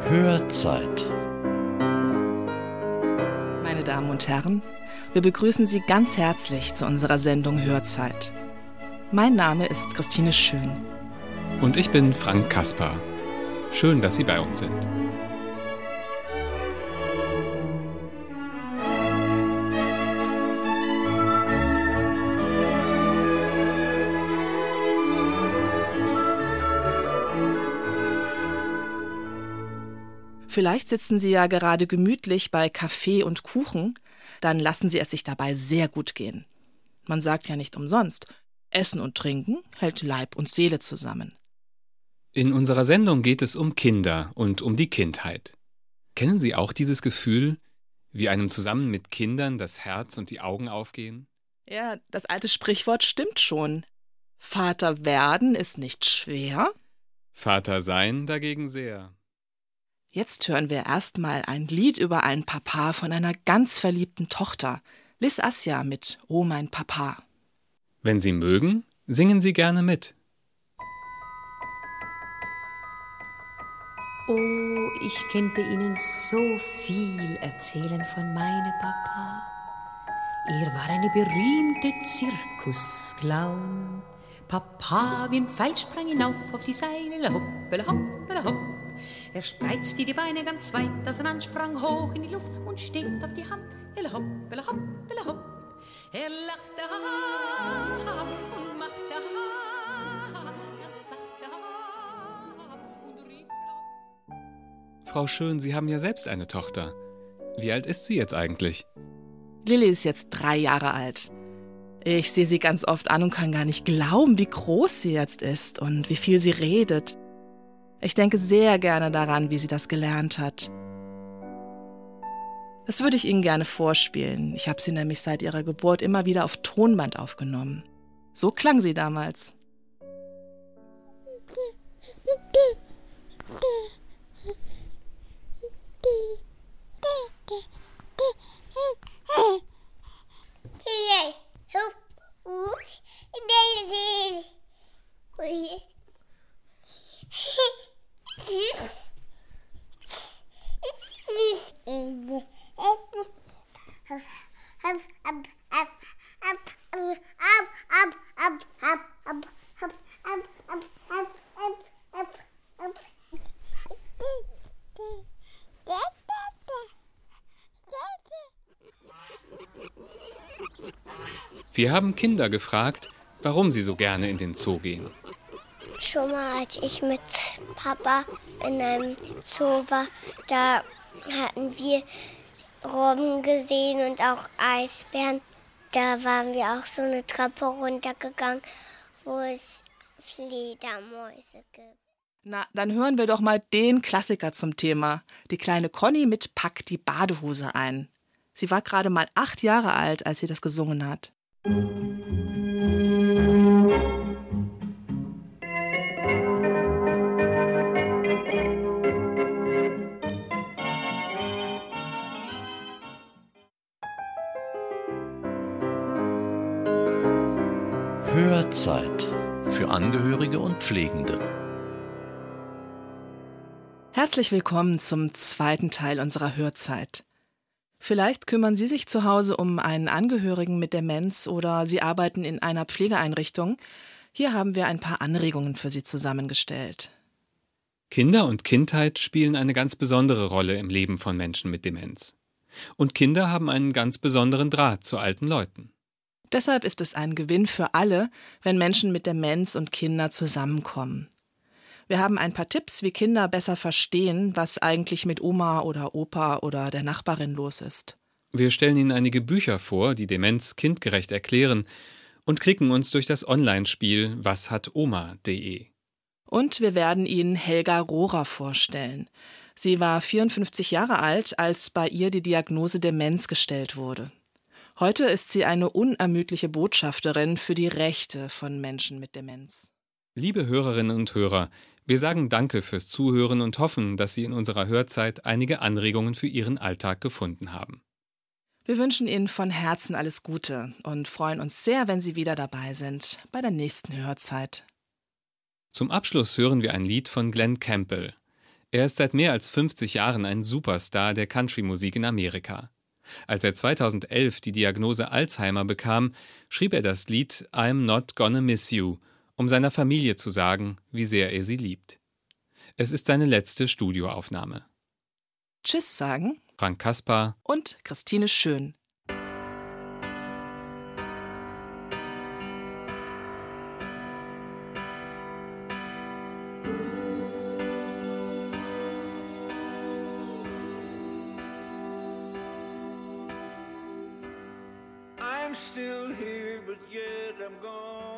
Hörzeit. Meine Damen und Herren, wir begrüßen Sie ganz herzlich zu unserer Sendung Hörzeit. Mein Name ist Christine Schön. Und ich bin Frank Kaspar. Schön, dass Sie bei uns sind. Vielleicht sitzen Sie ja gerade gemütlich bei Kaffee und Kuchen, dann lassen Sie es sich dabei sehr gut gehen. Man sagt ja nicht umsonst, Essen und Trinken hält Leib und Seele zusammen. In unserer Sendung geht es um Kinder und um die Kindheit. Kennen Sie auch dieses Gefühl, wie einem zusammen mit Kindern das Herz und die Augen aufgehen? Ja, das alte Sprichwort stimmt schon. Vater werden ist nicht schwer. Vater sein dagegen sehr. Jetzt hören wir erstmal ein Lied über einen Papa von einer ganz verliebten Tochter, Liz Assia mit Oh mein Papa. Wenn Sie mögen, singen Sie gerne mit. Oh, ich könnte Ihnen so viel erzählen von meinem Papa. Er war eine berühmte Zirkusclown. Papa wie ein Pfeil sprang hinauf auf die Seile, hoppala, hoppala, hopp. Er spreizte die Beine ganz weit auseinander, sprang hoch in die Luft und steht auf die Hand, hoppala, hoppala, hopp. Er lachte, ha, ha, und machte, ha, ganz sachte, ha, und rief, Frau Schön, Sie haben ja selbst eine Tochter. Wie alt ist sie jetzt eigentlich? Lilly ist jetzt 3 Jahre alt. Ich sehe sie ganz oft an und kann gar nicht glauben, wie groß sie jetzt ist und wie viel sie redet. Ich denke sehr gerne daran, wie sie das gelernt hat. Das würde ich Ihnen gerne vorspielen. Ich habe sie nämlich seit ihrer Geburt immer wieder auf Tonband aufgenommen. So klang sie damals. Wir haben Kinder gefragt, warum sie so gerne in den Zoo gehen. Schon mal, als ich mit Papa in einem Zoo war, da hatten wir Robben gesehen und auch Eisbären. Da waren wir auch so eine Treppe runtergegangen, wo es Fledermäuse gibt. Na, dann hören wir doch mal den Klassiker zum Thema. Die kleine Conny mit Pack die Badehose ein. Sie war gerade mal 8 Jahre alt, als sie das gesungen hat. Hörzeit für Angehörige und Pflegende. Herzlich willkommen zum 2. Teil unserer Hörzeit. Vielleicht kümmern Sie sich zu Hause um einen Angehörigen mit Demenz oder Sie arbeiten in einer Pflegeeinrichtung. Hier haben wir ein paar Anregungen für Sie zusammengestellt. Kinder und Kindheit spielen eine ganz besondere Rolle im Leben von Menschen mit Demenz. Und Kinder haben einen ganz besonderen Draht zu alten Leuten. Deshalb ist es ein Gewinn für alle, wenn Menschen mit Demenz und Kinder zusammenkommen. Wir haben ein paar Tipps, wie Kinder besser verstehen, was eigentlich mit Oma oder Opa oder der Nachbarin los ist. Wir stellen Ihnen einige Bücher vor, die Demenz kindgerecht erklären und klicken uns durch das Online-Spiel washatoma.de. Und wir werden Ihnen Helga Rohrer vorstellen. Sie war 54 Jahre alt, als bei ihr die Diagnose Demenz gestellt wurde. Heute ist sie eine unermüdliche Botschafterin für die Rechte von Menschen mit Demenz. Liebe Hörerinnen und Hörer, wir sagen Danke fürs Zuhören und hoffen, dass Sie in unserer Hörzeit einige Anregungen für Ihren Alltag gefunden haben. Wir wünschen Ihnen von Herzen alles Gute und freuen uns sehr, wenn Sie wieder dabei sind bei der nächsten Hörzeit. Zum Abschluss hören wir ein Lied von Glenn Campbell. Er ist seit mehr als 50 Jahren ein Superstar der Country-Musik in Amerika. Als er 2011 die Diagnose Alzheimer bekam, schrieb er das Lied I'm Not Gonna Miss You, um seiner Familie zu sagen, wie sehr er sie liebt. Es ist seine letzte Studioaufnahme. Tschüss sagen Frank Kaspar und Christine Schön. I'm still here, but yet I'm gone.